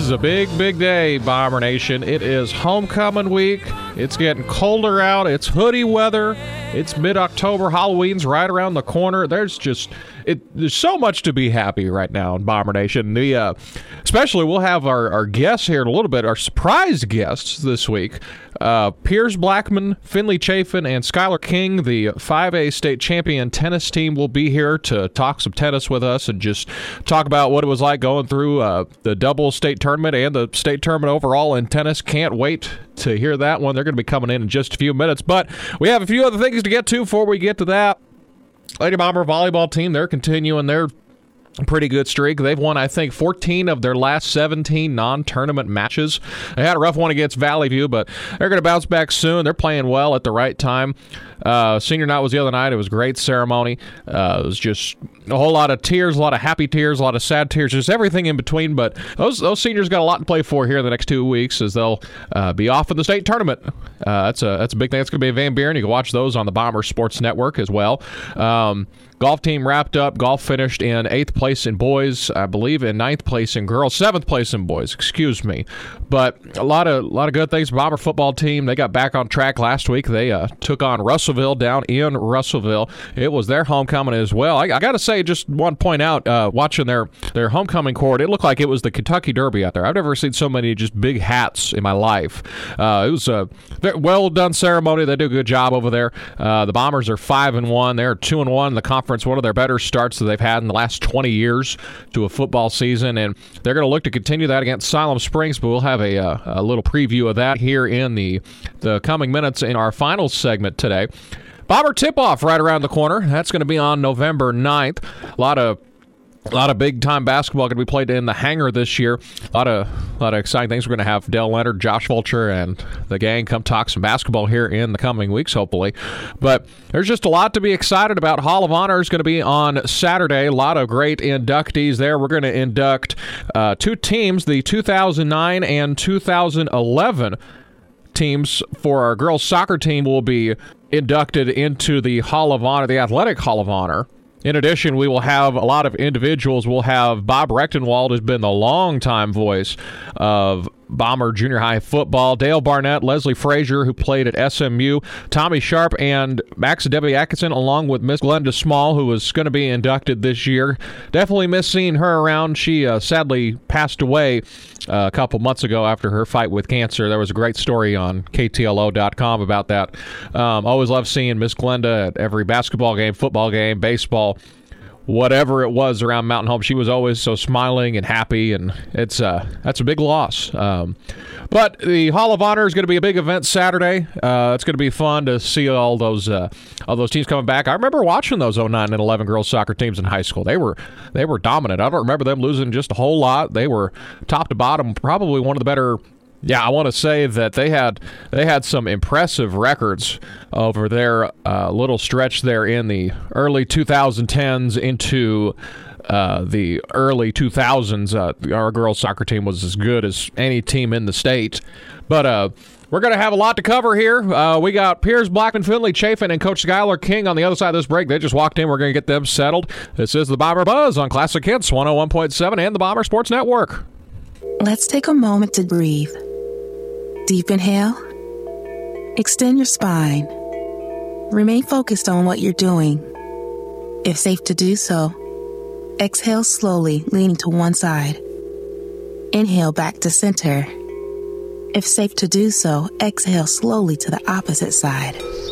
is a big, big day, Bomber Nation. It is homecoming week. It's getting colder out. It's hoodie weather. It's mid-October. Halloween's right around the corner. There's so much to be happy right now in Bomber Nation. Especially we'll have our guests here in a little bit, our surprise guests this week. Piers Blackman, Finley Chafin, and Skylar King, the 5A state champion tennis team, will be here to talk some tennis with us and just talk about what it was like going through the double state tournament and the state tournament overall in tennis. Can't wait to hear that one. They're going to be coming in just a few minutes, but we have a few other things to get to before we get to that. Lady Bomber volleyball team, they're continuing their pretty good streak. They've won, I think, 14 of their last 17 non-tournament matches. They had a rough one against Valley View, but they're going to bounce back soon. They're playing well at the right time. Senior night was the other night. It was a great ceremony. It was just a whole lot of tears, a lot of happy tears, a lot of sad tears, just everything in between. But those seniors got a lot to play for here in the next 2 weeks as they'll be off in the state tournament. That's a big thing. That's going to be in Van Buren. You can watch those on the Bomber Sports Network as well. Golf team wrapped up. Golf finished in 8th place in boys, I believe, in 9th place in girls, 7th place in boys, excuse me. But a lot of good things. Bomber football team, they got back on track last week. They took on Russellville down in Russellville. It was their homecoming as well. I got to say, just want to point out, watching their homecoming court, it looked like it was the Kentucky Derby out there. I've never seen so many just big hats in my life. It was a well-done ceremony. They do a good job over there. The Bombers are 5-1. They're 2-1 in the conference. One of their better starts that they've had in the last 20 years to a football season, and they're going to look to continue that against Siloam Springs, but we'll have a little preview of that here in the coming minutes in our final segment today. Bomber tip-off right around the corner. That's going to be on November 9th. A lot of big-time basketball going to be played in the hangar this year. A lot of exciting things. We're going to have Dell Leonard, Josh Vulture, and the gang come talk some basketball here in the coming weeks, hopefully. But there's just a lot to be excited about. Hall of Honor is going to be on Saturday. A lot of great inductees there. We're going to induct 2 teams, the 2009 and 2011 teams. For our girls soccer team will be inducted into the Hall of Honor, the Athletic Hall of Honor. In addition, we will have a lot of individuals. We'll have Bob Rechtenwald, who's been the longtime voice of Bomber junior high football, Dale Barnett, Leslie Frazier, who played at SMU, Tommy Sharp, and Max and Debbie Atkinson, along with Miss Glenda Small, who was going to be inducted this year. Definitely miss seeing her around. She sadly passed away a couple months ago after her fight with cancer. There was a great story on KTLO.com about that. Always love seeing Miss Glenda at every basketball game, football game, baseball, whatever it was around Mountain Home. She was always so smiling and happy, and that's a big loss. But the Hall of Honor is going to be a big event Saturday. It's going to be fun to see all those teams coming back. I remember watching those 09 and 11 girls soccer teams in high school. They were dominant. I don't remember them losing just a whole lot. They were top to bottom, probably one of the better. Yeah, I want to say that they had some impressive records over their little stretch there in the early 2010s into the early 2000s. Our girls' soccer team was as good as any team in the state. But we're going to have a lot to cover here. We got Piers Blackman, Finley Chafin, and Coach Skylar King on the other side of this break. They just walked in. We're going to get them settled. This is the Bomber Buzz on Classic Hits 101.7 and the Bomber Sports Network. Let's take a moment to breathe. Deep inhale. Extend your spine. Remain focused on what you're doing. If safe to do so, exhale slowly, leaning to one side. Inhale back to center. If safe to do so, exhale slowly to the opposite side.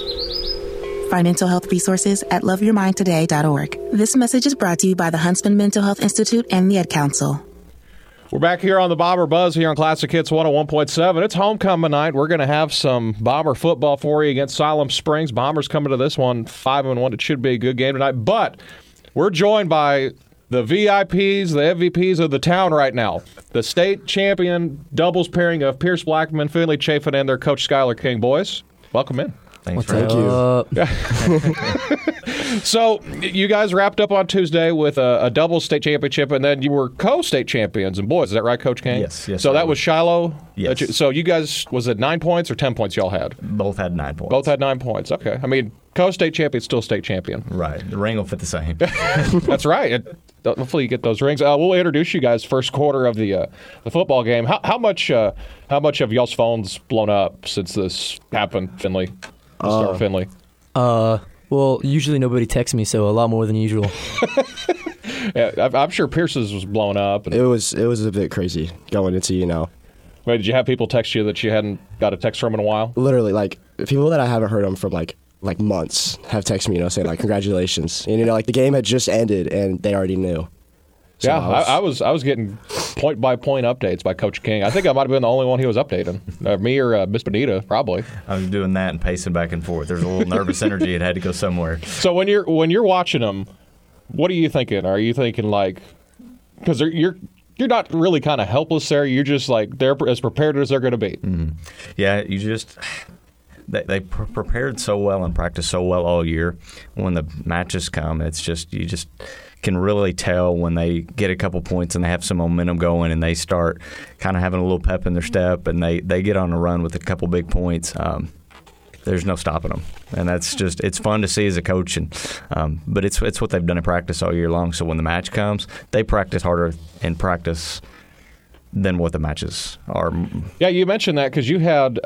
Find mental health resources at loveyourmindtoday.org. This message is brought to you by the Huntsman Mental Health Institute and the Ad Council. We're back here on the Bomber Buzz here on Classic Hits 101.7. It's homecoming night. We're going to have some Bomber football for you against Siloam Springs. Bombers coming to this one 5-1. It should be a good game tonight. But we're joined by the VIPs, the MVPs of the town right now. The state champion doubles pairing of Piers Blackman, Finley Chafin, and their coach Skylar King. Boys, welcome in. Thanks for having you. So you guys wrapped up on Tuesday with a double state championship, and then you were co-state champions in boys. Is that right, Coach King? Yes. So that was Shiloh? Yes. So you guys, was it 9 points or 10 points y'all had? Both had 9 points. Both had 9 points. Okay. I mean, co-state champion, still state champion. Right. The ring will fit the same. That's right. hopefully you get those rings. We'll introduce you guys first quarter of the football game. How much have y'all's phones blown up since this happened, Finley? Start Finley. Well, usually nobody texts me, so a lot more than usual. Yeah, I'm sure Pierce's was blown up. It was a bit crazy going into, Wait, did you have people text you that you hadn't got a text from in a while? Literally, like, people that I haven't heard from, like months have texted me, saying, like, congratulations. And, like, the game had just ended, and they already knew. So yeah, I was getting point-by-point updates by Coach King. I think I might have been the only one he was updating. Me or Miss Bonita, probably. I was doing that and pacing back and forth. There's a little nervous energy. It had to go somewhere. So when you're watching them, what are you thinking? Are you thinking, like, because you're not really kind of helpless there. You're just like they're as prepared as they're going to be. Mm-hmm. Yeah, you just they prepared so well and practiced so well all year. When the matches come, it's just you just can really tell when they get a couple points and they have some momentum going and they start kind of having a little pep in their step and they get on a run with a couple big points. There's no stopping them, and that's just it's fun to see as a coach. And but it's what they've done in practice all year long. So when the match comes, they practice harder in practice than what the matches are. Yeah, you mentioned that because you had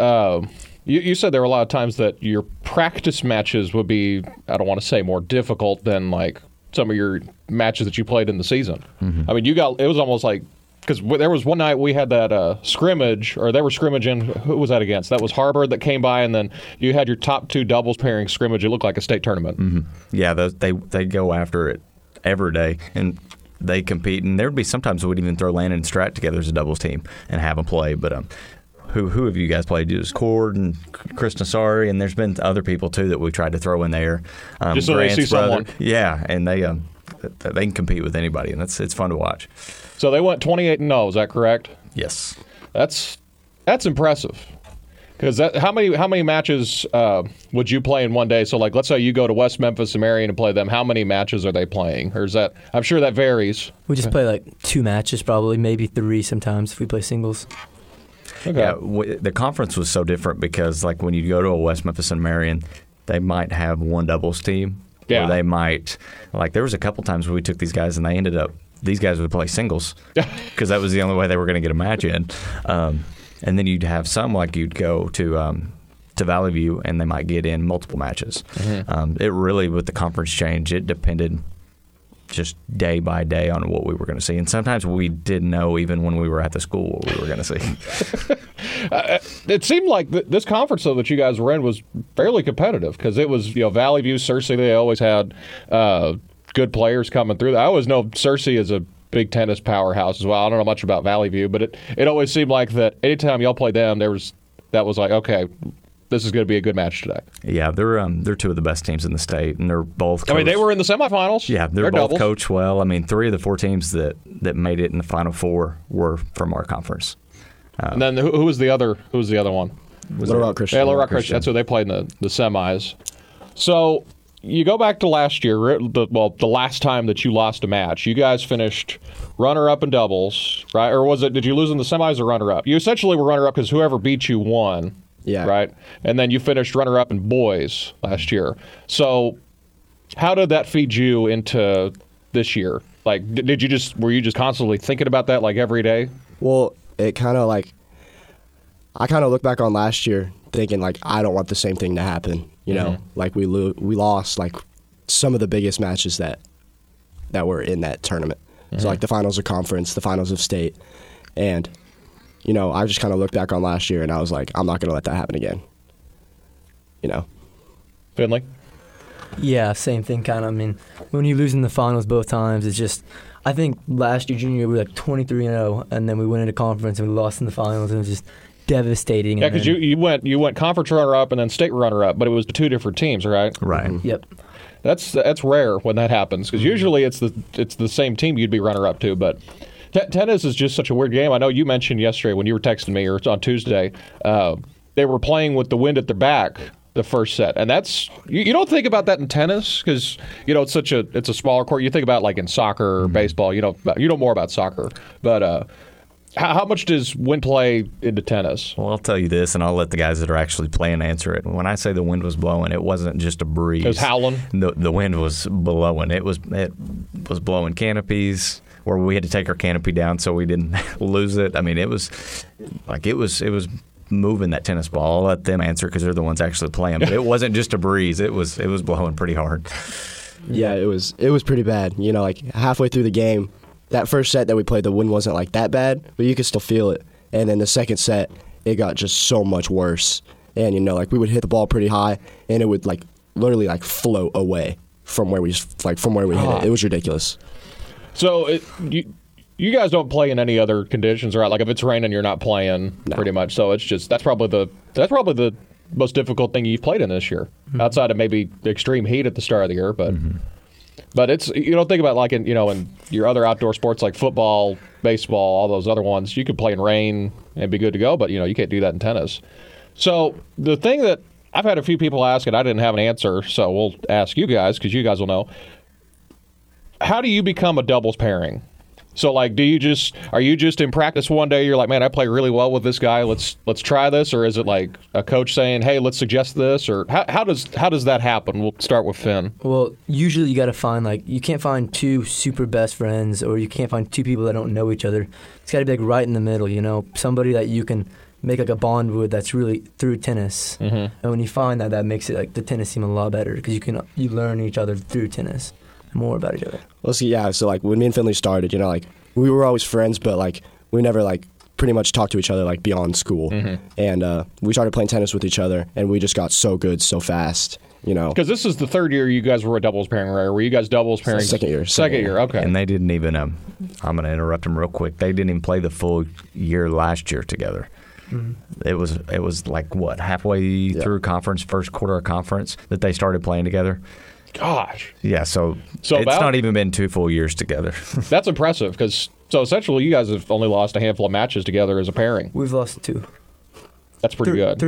you said there were a lot of times that your practice matches would be, I don't want to say more difficult than like some of your matches that you played in the season. Mm-hmm. I mean, it was almost like. Because there was one night we had that scrimmage, or they were scrimmaging. Who was that against? That was Harvard that came by, and then you had your top two doubles pairing scrimmage. It looked like a state tournament. Mm-hmm. Yeah, they go after it every day, and they compete. And there would be sometimes we'd even throw Landon and Strat together as a doubles team and have them play. But who have you guys played? It was Cord and Chris Nassari, and there's been other people too that we tried to throw in there. Just so Grant's they see brother. Someone. Yeah, and they can compete with anybody, and it's fun to watch. So they went 28-0. Is that correct? Yes. That's impressive. Because how many matches would you play in one day? So like, let's say you go to West Memphis and Marion and play them. How many matches are they playing? Or is that? I'm sure that varies. We just play like 2 matches, probably maybe 3 sometimes if we play singles. Okay. Yeah, the conference was so different because like when you go to a West Memphis and Marion, they might have one doubles team. Yeah. Or they might there was a couple times where we took these guys and they ended up. These guys would play singles because that was the only way they were going to get a match in. And then you'd have some like you'd go to Valley View and they might get in multiple matches. Mm-hmm. It really, with the conference change, it depended just day by day on what we were going to see. And sometimes we didn't know even when we were at the school what we were going to see. It seemed like this conference, though, that you guys were in was fairly competitive because it was, Valley View, Searcy, they always had good players coming through. I always know Searcy is a big tennis powerhouse as well. I don't know much about Valley View, but it always seemed like that anytime y'all played them, that was like, okay, this is going to be a good match today. Yeah, they're 2 of the best teams in the state, and they're both coached. I mean, they were in the semifinals. Yeah, they're both doubles. coached well. I mean, 3 of the 4 teams that made it in the Final Four were from our conference. And then who was the other? Who was the other one? Little Rock Christian. Yeah, Little Rock Christian. That's what they played in the semis. So you go back to last year, the last time that you lost a match. You guys finished runner-up in doubles, right? Or did you lose in the semis or runner-up? You essentially were runner-up because whoever beat you won, yeah. Right? And then you finished runner-up in boys last year. So how did that feed you into this year? Like, were you just constantly thinking about that like every day? Well, it kind of like, I kind of look back on last year thinking like, I don't want the same thing to happen. Like we lost like some of the biggest matches that were in that tournament. Mm-hmm. So like the finals of conference, the finals of state. And, I just kind of looked back on last year and I was like, I'm not going to let that happen again. Finley? Yeah, same thing kind of. I mean, when you lose in the finals both times, it's just, I think last year, junior year, we were like 23-0, and then we went into conference and we lost in the finals, and it was just devastating. Yeah, because you went conference runner-up and then state runner-up, but it was 2 different teams, right? Right. Mm-hmm. Yep. That's rare when that happens because usually it's the same team you'd be runner-up to, but tennis is just such a weird game. I know you mentioned yesterday when you were texting me, or on Tuesday, they were playing with the wind at their back the first set, and that's you don't think about that in tennis because it's a smaller court. You think about like in soccer or baseball. You know more about soccer, but How much does wind play into tennis? Well, I'll tell you this, and I'll let the guys that are actually playing answer it. When I say the wind was blowing, it wasn't just a breeze. It was howling? The wind was blowing. It was blowing canopies where we had to take our canopy down so we didn't lose it. I mean, it was moving that tennis ball. I'll let them answer because they're the ones actually playing. But it wasn't just a breeze. It was blowing pretty hard. Yeah, it was pretty bad. You know, like halfway through the game, that first set that we played, the wind wasn't like that bad, but you could still feel it. And then the second set, it got just so much worse. And you know, like we would hit the ball pretty high, and it would like literally like float away from where we hit it. It was ridiculous. So you guys don't play in any other conditions, right? Like if it's raining, you're not playing pretty much. So it's just that's probably the most difficult thing you've played in this year, outside of maybe the extreme heat at the start of the year, but. But it's, you don't think about like in your other outdoor sports like football, baseball, all those other ones. You could play in rain and be good to go, but you can't do that in tennis. So the thing that I've had a few people ask, and I didn't have an answer, so we'll ask you guys because you guys will know. How do you become a doubles pairing? So like, are you just in practice one day? You're like, man, I play really well with this guy. Let's try this, or is it like a coach saying, hey, let's suggest this, or how does that happen? We'll start with Finn. Well, usually you got to find you can't find two super best friends, or you can't find two people that don't know each other. It's got to be like right in the middle, somebody that you can make like a bond with that's really through tennis. And when you find that makes it like the tennis team a lot better because you learn each other through tennis. More about each other. Well, see, yeah. So like when me and Finley started, like we were always friends, but like we never like pretty much talked to each other like beyond school. And we started playing tennis with each other, and we just got so good so fast. Because this is the third year you guys were a doubles pairing, right? Were you guys doubles pairing? Second year. Second year. Okay. And they didn't even. I'm going to interrupt them real quick. They didn't even play the full year last year together. It was like what, halfway through conference, first quarter of conference that they started playing together. Gosh. Yeah, so it's not even been 2 full years together. That's impressive because essentially you guys have only lost a handful of matches together as a pairing. We've lost 2. That's pretty good.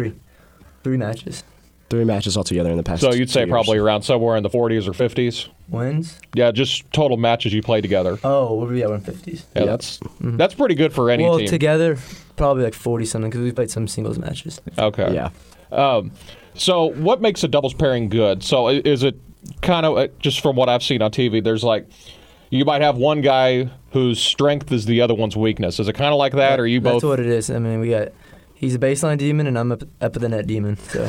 Three matches. 3 matches altogether in the past. So you'd say 2 years. Probably around somewhere in the 40s or 50s? Wins? Yeah, just total matches you played together. Oh, we'll be around 50s. Yeah, that's pretty good for any team. Well, together, probably like 40-something because we've played some singles matches. Okay. Yeah. So what makes a doubles pairing good? So is it kind of, just from what I've seen on TV, there's like, you might have one guy whose strength is the other one's weakness. Is it kind of like that, or you both? That's what it is. I mean, he's a baseline demon, and I'm up at the net demon. So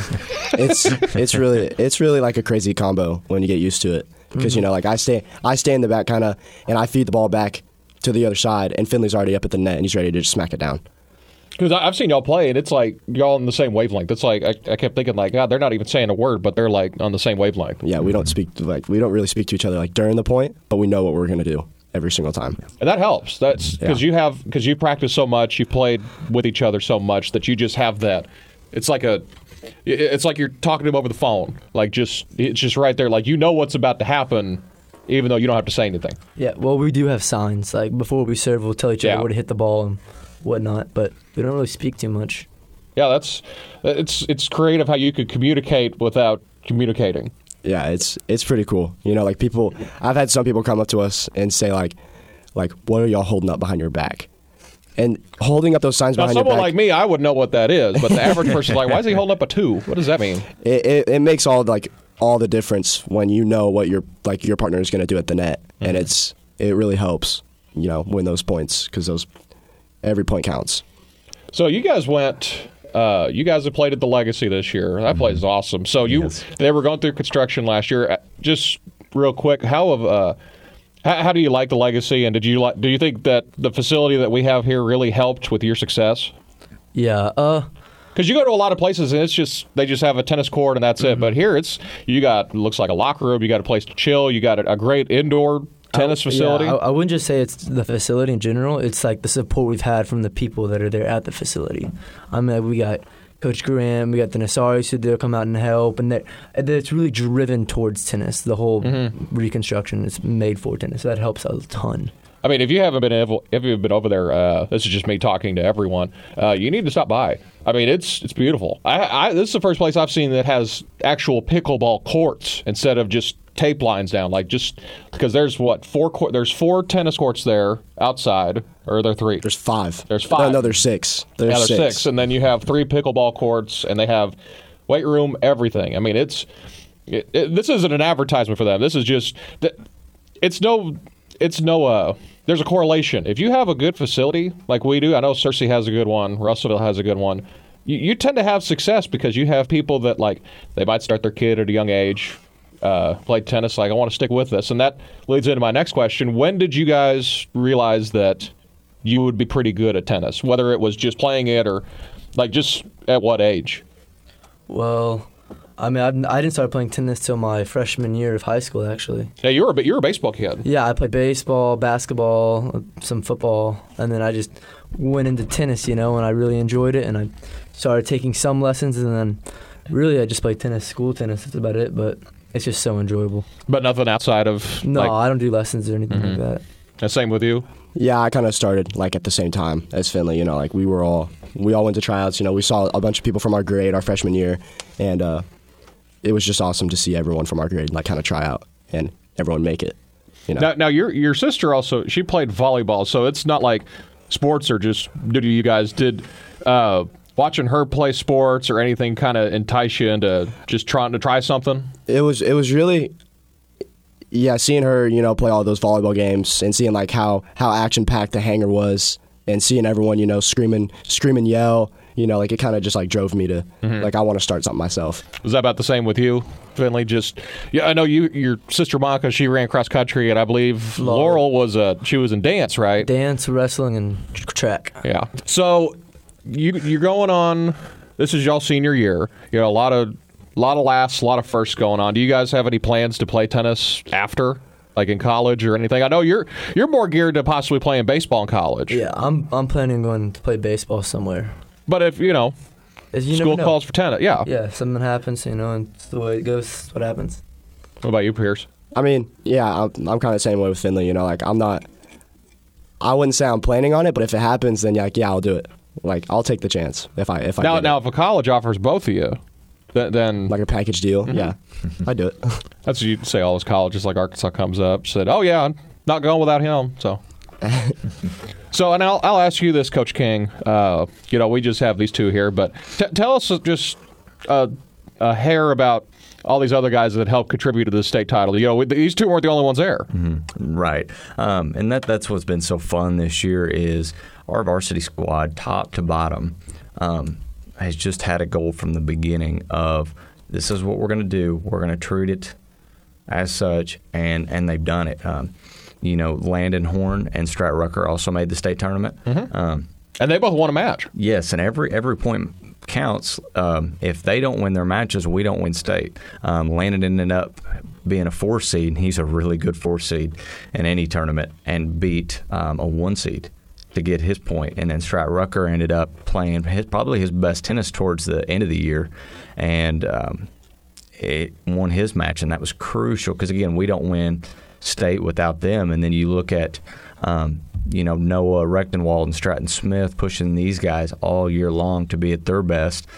it's really like a crazy combo when you get used to it. Because like I stay in the back kind of, and I feed the ball back to the other side, and Finley's already up at the net, and he's ready to just smack it down. Because I've seen y'all play, and it's like y'all on the same wavelength. It's like I kept thinking like, God, they're not even saying a word, but they're like on the same wavelength. Yeah, we don't really speak to each other like during the point, but we know what we're gonna do every single time. And that helps. That's because you practice so much, you played with each other so much that you just have that. It's like you're talking to him over the phone. Like it's just right there. Like what's about to happen, even though you don't have to say anything. Yeah. Well, we do have signs. Like before we serve, we'll tell each other where to hit the ball and whatnot, but we don't really speak too much. Yeah, it's creative how you could communicate without communicating. Yeah, it's pretty cool. Like people, I've had some people come up to us and say like what are y'all holding up behind your back? And holding up those signs behind your back. Someone like me, I would know what that is, but the average person's like, why is he holding up a 2? What does that mean? It makes all the difference when you know what your partner is going to do at the net, and it really helps win those points because every point counts. So you guys you guys have played at the Legacy this year. That place is awesome. So they were going through construction last year. Just real quick, how do you like the Legacy, and do you think that the facility that we have here really helped with your success? Yeah. Because you go to a lot of places and they just have a tennis court and that's it. But here looks like a locker room. You got a place to chill. You got a great indoor tennis facility. Yeah, I wouldn't just say it's the facility in general. It's like the support we've had from the people that are there at the facility. I mean, we got Coach Graham, we got the Nasaris who do come out and help, and it's really driven towards tennis. The whole reconstruction is made for tennis. So that helps a ton. I mean, if you haven't been over there, this is just me talking to everyone. You need to stop by. I mean, it's beautiful. This is the first place I've seen that has actual pickleball courts instead of just tape lines down, like just because there's there's 4 tennis courts there outside, or are there 3? There's 5. There's 5. No, there's 6. There's 6, and then you have 3 pickleball courts, and they have weight room, everything. I mean, this isn't an advertisement for them. This is just there's a correlation. If you have a good facility like we do, I know Searcy has a good one, Russellville has a good one. You tend to have success because you have people that like they might start their kid at a young age. Play tennis, like I want to stick with this, and that leads into my next question. When did you guys realize that you would be pretty good at tennis, whether it was just playing it or like just at what age? Well, I mean, I didn't start playing tennis till my freshman year of high school, actually. Yeah, you're a baseball kid. Yeah, I played baseball, basketball, some football, and then I just went into tennis, and I really enjoyed it, and I started taking some lessons, and then really I just played tennis, school tennis, that's about it, but it's just so enjoyable. But nothing outside of... No, I don't do lessons or anything like that. And same with you? Yeah, I kind of started like at the same time as Finley. Like we all went to tryouts. We saw a bunch of people from our grade our freshman year, and it was just awesome to see everyone from our grade like kind of try out and everyone make it. Now your sister also, she played volleyball, so it's not like sports are just you guys did. Watching her play sports or anything kind of entice you into just trying to try something? It was really, seeing her, play all those volleyball games and seeing like how action-packed the hangar was and seeing everyone, scream and yell, like it kind of just like drove me to like I want to start something myself. Was that about the same with you, Finley? I know your sister Monica, she ran cross country, and I believe Laurel she was in dance, right? Dance, wrestling, and track. Yeah. So you're going on. This is y'all senior year. A lot of laughs, a lot of firsts going on. Do you guys have any plans to play tennis after, like in college or anything? I know you're more geared to possibly playing baseball in college. Yeah, I'm planning on going to play baseball somewhere. But if school calls for tennis, yeah. Yeah, if something happens, and it's the way it goes. It's what happens. What about you, Pierce? I mean, yeah, I'm kind of the same way with Finley. Like I wouldn't say I'm planning on it, but if it happens, then yeah, I'll do it. Like I'll take the chance if I now if a college offers both of you, then like a package deal, yeah, I do it. That's what you say. All those colleges, like Arkansas, comes up said, "Oh yeah, I'm not going without him." So, and I'll ask you this, Coach King. We just have these two here, but tell us just a hair about all these other guys that helped contribute to the state title. These two weren't the only ones there. Mm-hmm. Right. And that's what's been so fun this year is our varsity squad, top to bottom, has just had a goal from the beginning of this is what we're going to do. We're going to treat it as such, and they've done it. Landon Horn and Strat Rucker also made the state tournament. Mm-hmm. And they both won a match. Yes, and every point counts. If they don't win their matches, we don't win state. Landon ended up being a 4 seed, and he's a really good 4 seed in any tournament, and beat a 1 seed to get his point. And then Strat Rucker ended up playing probably his best tennis towards the end of the year, and it won his match, and that was crucial because, again, we don't win state without them. And then you look at Noah Rechtenwald and Stratton Smith pushing these guys all year long to be at their best,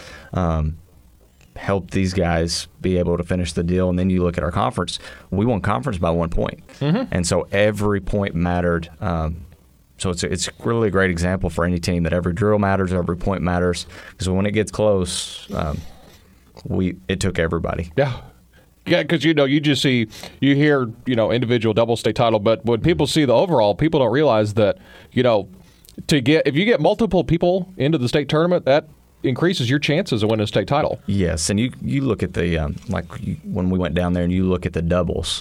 helped these guys be able to finish the deal. And then you look at our conference. We won conference by 1 point. Mm-hmm. And so every point mattered. So it's really a great example for any team that every drill matters, every point matters. Because when it gets close, it took everybody. Yeah. Yeah, because you hear individual double state title, but when people see the overall, people don't realize that if you get multiple people into the state tournament, that increases your chances of winning a state title. Yes, and you look at the when we went down there and you look at the doubles,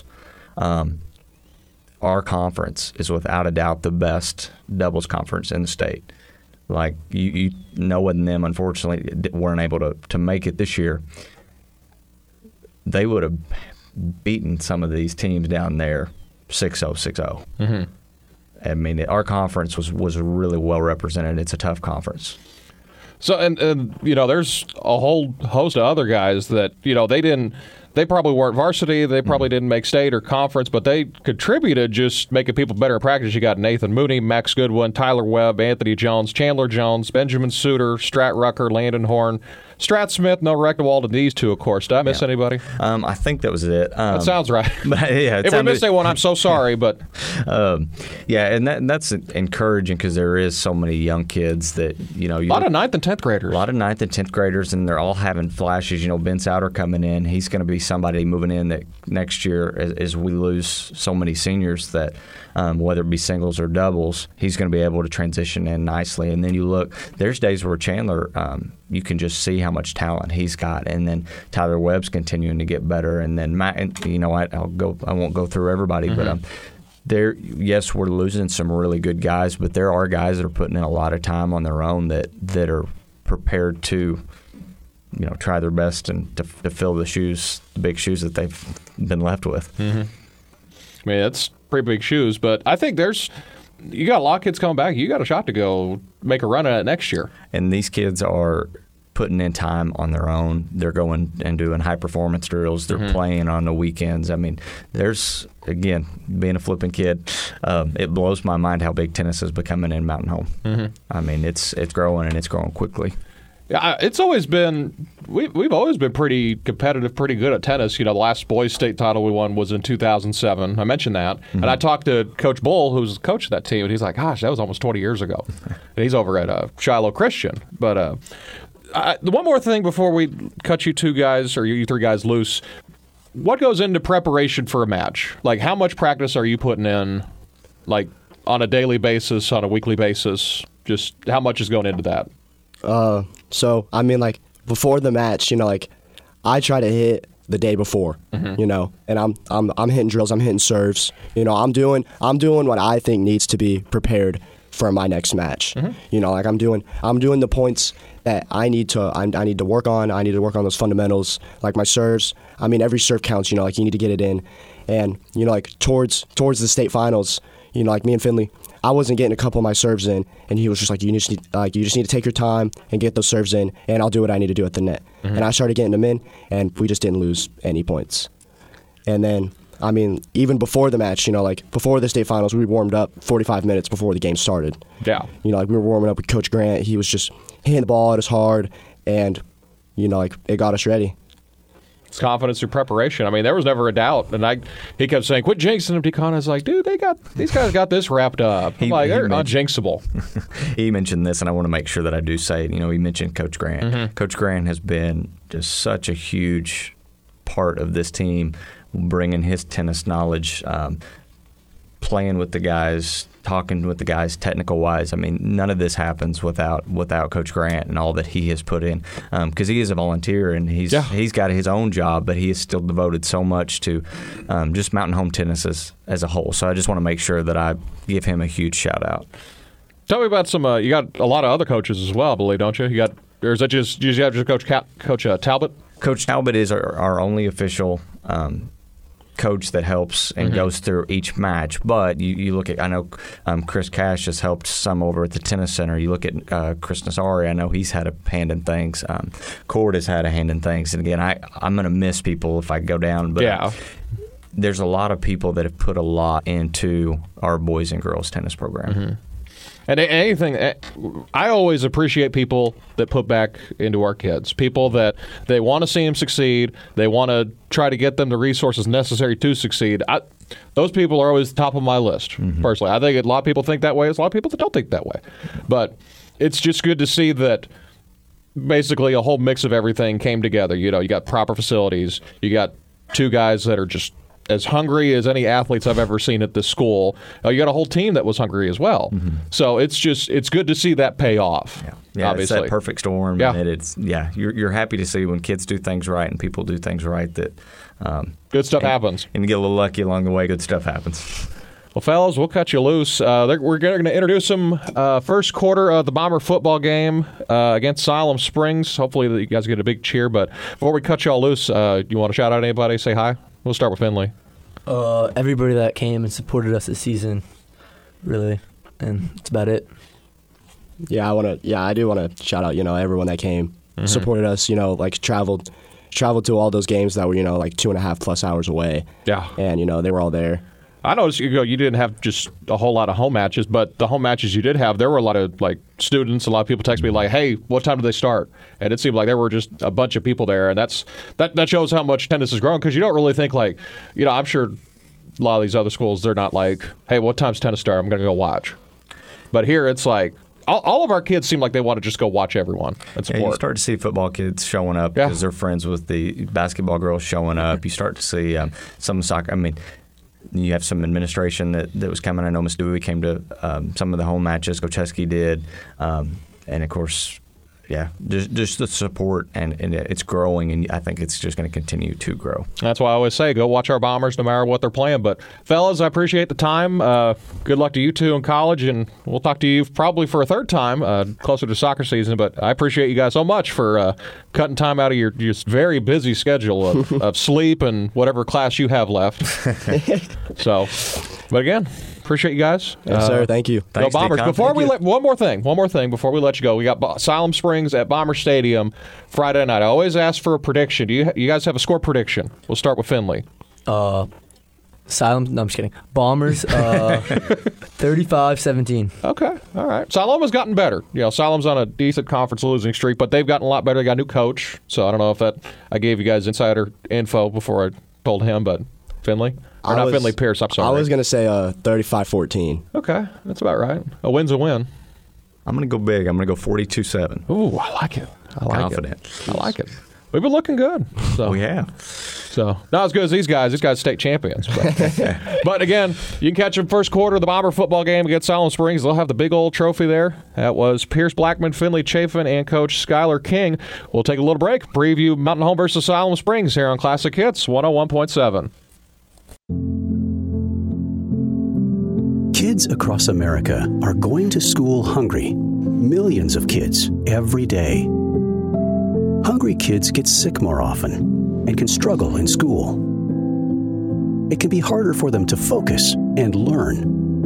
our conference is without a doubt the best doubles conference in the state. Like Noah and them, unfortunately, weren't able to make it this year. They would have beaten some of these teams down there 6-0, 6-0. Mm-hmm. I mean, our conference was really well represented. It's a tough conference. So, and there's a whole host of other guys that, they probably weren't varsity, they probably didn't make state or conference, but they contributed just making people better in practice. You got Nathan Mooney, Max Goodwin, Tyler Webb, Anthony Jones, Chandler Jones, Benjamin Suter, Strat Rucker, Landon Horn, Strat Smith, no Rectowald, and these two, of course. Did I miss anybody? I think that was it. That sounds right. But, yeah, if we missed anyone, I'm so sorry. But yeah, and that's encouraging because there is so many young kids that a lot of 9th and 10th graders. A lot of 9th and 10th graders, and they're all having flashes. Ben Souter coming in, he's going to be somebody moving in that next year as we lose so many seniors that whether it be singles or doubles, he's going to be able to transition in nicely. And then you look, there's days where Chandler, you can just see how much talent he's got, and then Tyler Webb's continuing to get better, and then Matt. I won't go through everybody, but. Yes, we're losing some really good guys, but there are guys that are putting in a lot of time on their own that are prepared to, try their best and to fill the big shoes that they've been left with. Mm-hmm. I mean, that's pretty big shoes, but I think you got a lot of kids coming back. You got a shot to go make a run at it next year. And these kids are putting in time on their own. They're going and doing high-performance drills. They're playing on the weekends. I mean, there's, again, being a flipping kid, it blows my mind how big tennis is becoming in Mountain Home. Mm-hmm. I mean, it's growing, and it's growing quickly. Yeah, it's always been we've always been pretty competitive, pretty good at tennis. The last boys' state title we won was in 2007. I mentioned that, and I talked to Coach Bull, who's the coach of that team, and he's like, "Gosh, that was almost 20 years ago." And he's over at Shiloh Christian. But one more thing before we cut you two guys or you three guys loose. What goes into preparation for a match? Like, how much practice are you putting in, like, on a daily basis, on a weekly basis? Just how much is going into that? So I mean, like, before the match, I try to hit the day before, and I'm hitting drills, I'm hitting serves, I'm doing what I think needs to be prepared for my next match. Like I'm doing the points that I need to work on. I need to work on those fundamentals, like my serves. I mean, every serve counts. Like you need to get it in, and like towards the state finals, like me and Finley, I wasn't getting a couple of my serves in, and he was just like, you just need to take your time and get those serves in, and I'll do what I need to do at the net. And I started getting them in, and we just didn't lose any points. And then, I mean, even before the match, like before the state finals, we warmed up 45 minutes before the game started. Yeah. Like we were warming up with Coach Grant. He was just hitting the ball at us hard, and like it got us ready. It's confidence through preparation. I mean, there was never a doubt, and he kept saying, "Quit jinxing them." DeCon is like, "Dude, these guys got this wrapped up." I'm like, they're unjinxable. He mentioned this, and I want to make sure that I do say it. He mentioned Coach Grant. Coach Grant has been just such a huge part of this team, bringing his tennis knowledge, playing with the guys, talking with the guys technical-wise. I mean, none of this happens without Coach Grant and all that he has put in, because he is a volunteer and he's got his own job, but he is still devoted so much to just Mountain Home tennis as a whole. So I just want to make sure that I give him a huge shout-out. Tell me about some you got a lot of other coaches as well, I believe, don't you? Or is that just Coach Talbot? Coach Talbot is our only official coach that helps and goes through each match. But you look at, I know Chris Cash has helped some over at the tennis center. You look at Chris Nassari, I know he's had a hand in things. Cord has had a hand in things. And again, I'm going to miss people if I go down. But there's a lot of people that have put a lot into our boys and girls tennis program. And anything, I always appreciate people that put back into our kids. People that they want to see them succeed. They want to try to get them the resources necessary to succeed. Those people are always top of my list, personally. I think a lot of people think that way. There's a lot of people that don't think that way. But it's just good to see that basically a whole mix of everything came together. You got proper facilities. You got two guys that are just as hungry as any athletes I've ever seen at this school. You got a whole team that was hungry as well. So it's good to see that pay off. Yeah, obviously. It's that perfect storm. Yeah. And you're happy to see when kids do things right and people do things right that good stuff happens. And you get a little lucky along the way, good stuff happens. Well, fellas, we'll cut you loose. We're going to introduce them first quarter of the Bomber football game against Siloam Springs. Hopefully you guys get a big cheer. But before we cut you all loose, you want to shout out anybody, say hi? We'll start with Finley. Everybody that came and supported us this season, really, and that's about it. Yeah, I do want to shout out, everyone that came, supported us, like traveled to all those games that were, like 2.5+ hours away. Yeah. And, they were all there. I noticed you didn't have just a whole lot of home matches, but the home matches you did have, there were a lot of like students. A lot of people text me like, "Hey, what time do they start?" And it seemed like there were just a bunch of people there, and that shows how much tennis has grown because you don't really think like, I'm sure a lot of these other schools they're not like, "Hey, what time's tennis start? I'm going to go watch." But here it's like all of our kids seem like they want to just go watch everyone and support. Yeah, you start to see football kids showing up because they're friends with the basketball girls showing up. You start to see some soccer. I mean, you have some administration that was coming. I know Miss Dewey came to some of the home matches. Coach Heskey did. And, of course, just the support, and it's growing, and I think it's just going to continue to grow. That's why I always say go watch our Bombers no matter what they're playing. But, fellas, I appreciate the time. Good luck to you two in college, and we'll talk to you probably for a third time closer to soccer season. But I appreciate you guys so much for cutting time out of your very busy schedule of sleep and whatever class you have left. But again, appreciate you guys. Yes, sir. Thank you. Go Bombers. Before we one more thing before we let you go. We got Siloam Springs at Bomber Stadium Friday night. I always ask for a prediction. Do you guys have a score prediction? We'll start with Finley. Siloam. No, I'm just kidding. Bombers. 35-17. Okay. All right. Siloam has gotten better. Siloam's on a decent conference losing streak, but they've gotten a lot better. They got a new coach. So I don't know if I gave you guys insider info before I told him, but Finley. Finley Pierce, I'm sorry. I was going to say 35-14. Okay, that's about right. A win's a win. I'm going to go big. I'm going to go 42-7. Ooh, I like it. Confident. I like it. We've been looking good. So. We have. So, not as good as these guys. These guys are state champions. But again, you can catch them first quarter of the Bomber football game against Siloam Springs. They'll have the big old trophy there. That was Pierce Blackman, Finley Chafin, and Coach Skylar King. We'll take a little break. Preview Mountain Home versus Siloam Springs here on Classic Hits 101.7. Kids across America are going to school hungry. Millions of kids every day. Hungry kids get sick more often and can struggle in school. It can be harder for them to focus and learn.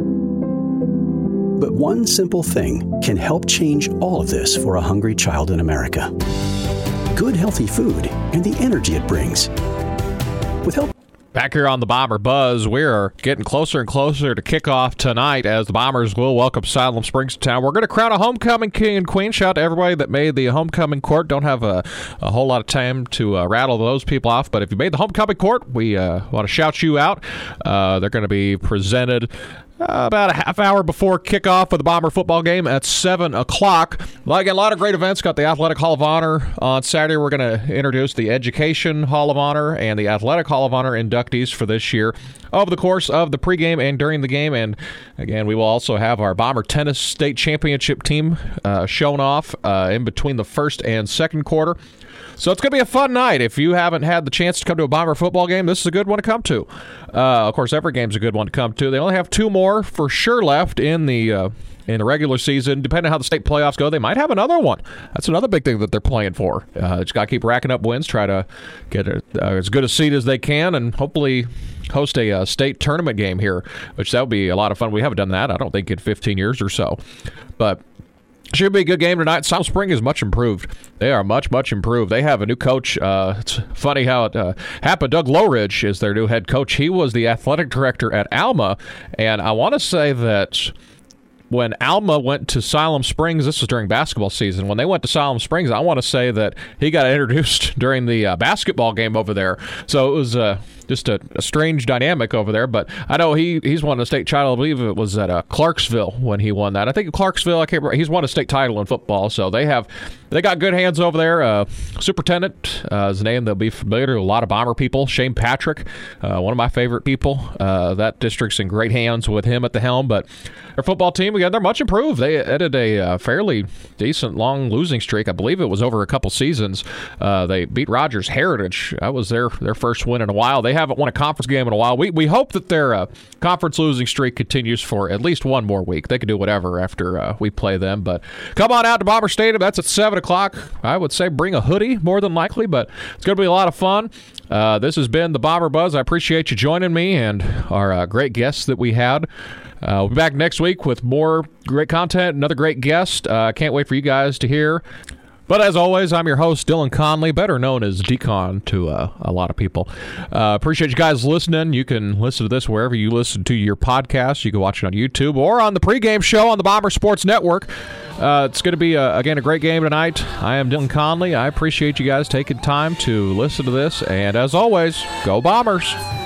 But one simple thing can help change all of this for a hungry child in America. Good, healthy food and the energy it brings. With help. Back here on the Bomber Buzz, we're getting closer and closer to kickoff tonight as the Bombers will welcome Siloam Springs to town. We're going to crown a homecoming king and queen. Shout out to everybody that made the homecoming court. Don't have a whole lot of time to rattle those people off, but if you made the homecoming court, we want to shout you out. They're going to be presented about a half hour before kickoff of the Bomber football game at 7 o'clock. Like a lot of great events. Got the Athletic Hall of Honor on Saturday. We're going to introduce the Education Hall of Honor and the Athletic Hall of Honor inductees for this year over the course of the pregame and during the game. And again, we will also have our Bomber Tennis State Championship team shown off in between the first and second quarter. So it's going to be a fun night. If you haven't had the chance to come to a Bomber football game, this is a good one to come to. Of course, every game's a good one to come to. They only have 2 more for sure left in the regular season. Depending on how the state playoffs go, they might have another one. That's another big thing that they're playing for. Just got to keep racking up wins, try to get as good a seed as they can, and hopefully host a state tournament game here, which that would be a lot of fun. We haven't done that, I don't think, in 15 years or so. But should be a good game tonight. Siloam Springs is much improved. They are much, much improved. They have a new coach. It's funny how it happened. Doug Lowridge is their new head coach. He was the athletic director at Alma, and I want to say that when Alma went to Siloam Springs, this was during basketball season, when they went to Siloam Springs, I want to say that he got introduced during the basketball game over there. So it was just a strange dynamic over there. But I know he's won a state title. I believe it was at Clarksville when he won that. I think Clarksville, I can't remember. He's won a state title in football. So they got good hands over there. Superintendent, his name, they'll be familiar to a lot of Bomber people. Shane Patrick, one of my favorite people. That district's in great hands with him at the helm. But their football team, again, they're much improved. They ended a fairly decent long losing streak. I believe it was over a couple seasons. They beat Rogers Heritage. That was their first win in a while. They haven't won a conference game in a while. We hope that their conference losing streak continues for at least one more week. They can do whatever after we play them. But come on out to Bomber Stadium. That's at 7 o'clock. I would say bring a hoodie more than likely, but it's going to be a lot of fun. This has been the Bomber Buzz. I appreciate you joining me and our great guests that we had. We'll be back next week with more great content, another great guest. Can't wait for you guys to hear. But as always, I'm your host, Dylan Conley, better known as Decon to a lot of people. Appreciate you guys listening. You can listen to this wherever you listen to your podcast. You can watch it on YouTube or on the pregame show on the Bomber Sports Network. It's going to be, again, a great game tonight. I am Dylan Conley. I appreciate you guys taking time to listen to this. And as always, go Bombers!